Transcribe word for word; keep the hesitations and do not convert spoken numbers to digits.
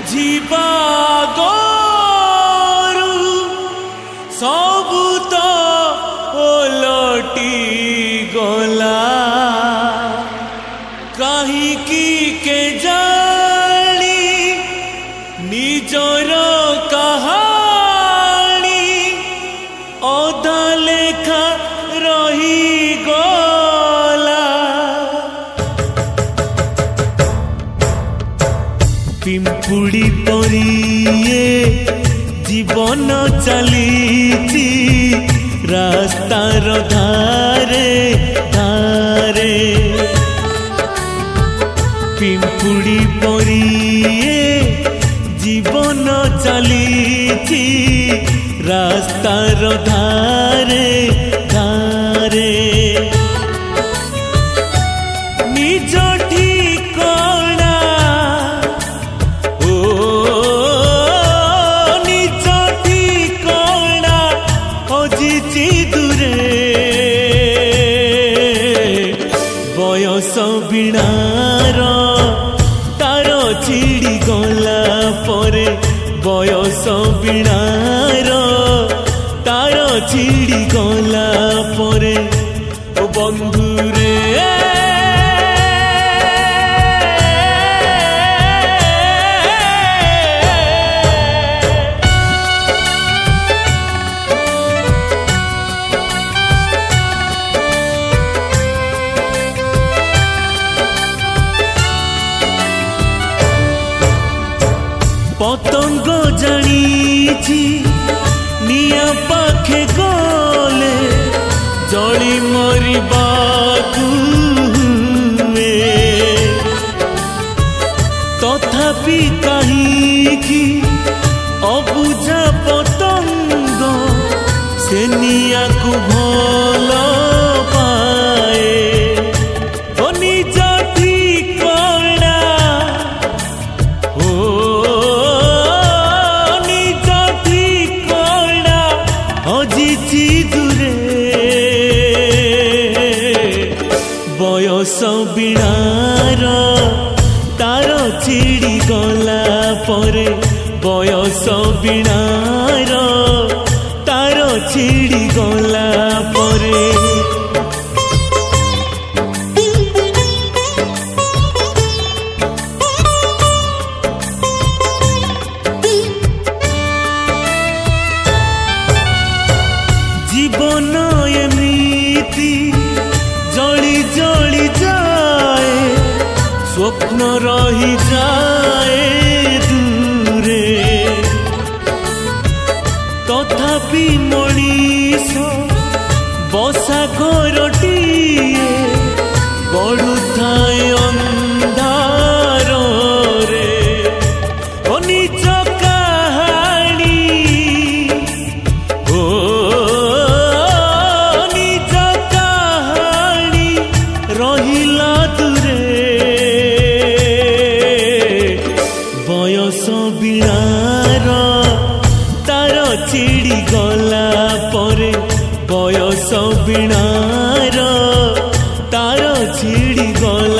बुझिबा गरु सबु तो ओलटी गला काहीकि के जानी निजर कहानी अधा लेखा रही गला पिंपुड़ी परिए जीवन चलीची रास्तार धारे धारे पिंपुड़ी परिए जीवन चलीची रास्तार धारे धारे निज ठिकाना ओ निज ठिकाना खोजिची दूरे बयस बीणार तार छिड़ी गला परे बयस बीणार तार छिड़ी गला परे ओ बंधु रे पतंग जानी निया पाखे गले जली मरिबा तथापि कहीं अबुझा पतंग से निया को भल पाए ओ निज ठिकाना ओ बयस बीणार तार छिड़ी गला परे बयस बीणार तार छिड़ी गला परे जीवन एमिति जली जली जाए स्वप्न रही जाए दूरे तथापि मनीष बसा घरटीए बढ़ुथाए अंधार रे ओ निज कहानी ओ रहिला दूरे बयस बीणार तार छिड़ी गला परे बयस बीणार तार छिड़ी गला